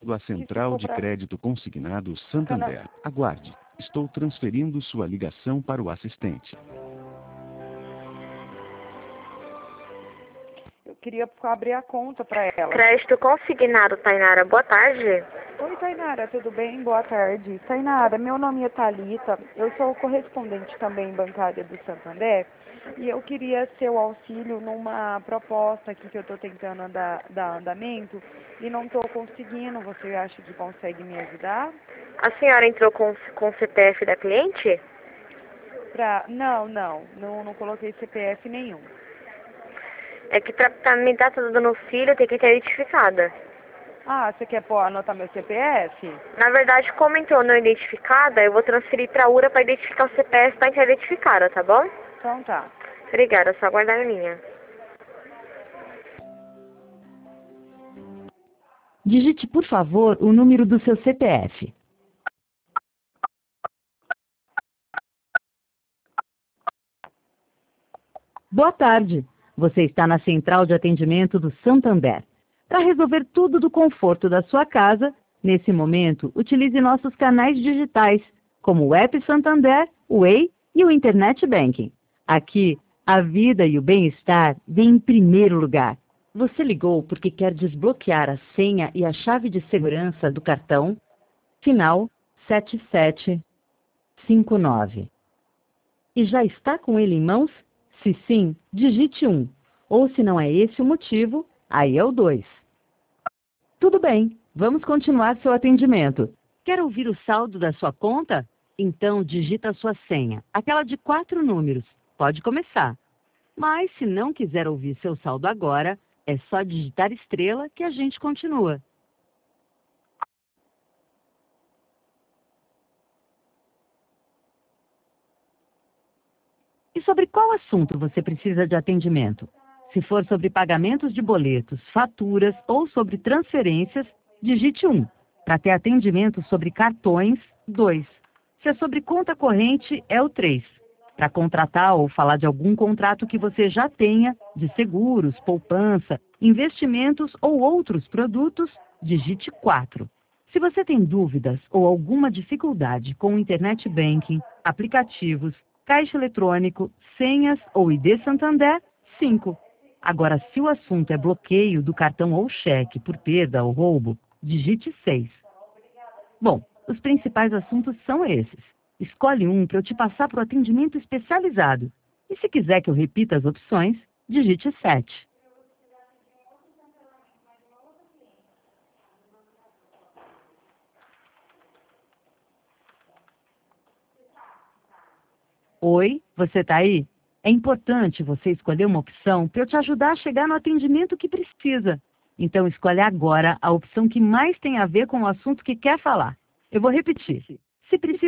A Central de Crédito Consignado Santander. Aguarde. Estou transferindo sua ligação para o assistente. Eu queria abrir a conta para ela. Crédito consignado, Tainara. Boa tarde. Oi, Tainara, tudo bem? Boa tarde. Tainara, meu nome é Thalita, eu sou correspondente também bancária do Santander e eu queria seu auxílio numa proposta aqui que eu estou tentando dar andamento e não estou conseguindo. Você acha que consegue me ajudar? A senhora entrou com o CPF da cliente? Não coloquei CPF nenhum. É que pra me dar tudo no filho tem que ter identificada. Ah, você quer anotar meu CPF? Na verdade, como entrou não identificada, eu vou transferir pra URA para identificar o CPF para entrar identificada, tá bom? Então tá. Obrigada, só aguardar a linha. Digite, por favor, o número do seu CPF. Boa tarde. Você está na Central de Atendimento do Santander. Para resolver tudo do conforto da sua casa, nesse momento, utilize nossos canais digitais, como o App Santander, o Way e o Internet Banking. Aqui, a vida e o bem-estar vêm em primeiro lugar. Você ligou porque quer desbloquear a senha e a chave de segurança do cartão final 7759. E já está com ele em mãos? Se sim, digite 1. Ou se não é esse o motivo, aí é o 2. Tudo bem, vamos continuar seu atendimento. Quer ouvir o saldo da sua conta? Então digita a sua senha, aquela de 4 números. Pode começar. Mas se não quiser ouvir seu saldo agora, é só digitar estrela que a gente continua. E sobre qual assunto você precisa de atendimento? Se for sobre pagamentos de boletos, faturas ou sobre transferências, digite 1. Para ter atendimento sobre cartões, 2. Se é sobre conta corrente, é o 3. Para contratar ou falar de algum contrato que você já tenha, de seguros, poupança, investimentos ou outros produtos, digite 4. Se você tem dúvidas ou alguma dificuldade com o Internet Banking, aplicativos, caixa eletrônico, senhas ou ID Santander, 5. Agora, se o assunto é bloqueio do cartão ou cheque por perda ou roubo, digite 6. Bom, os principais assuntos são esses. Escolhe um para eu te passar para o atendimento especializado. E se quiser que eu repita as opções, digite 7. Oi, você tá aí? É importante você escolher uma opção para eu te ajudar a chegar no atendimento que precisa. Então escolhe agora a opção que mais tem a ver com o assunto que quer falar. Eu vou repetir. Se precisa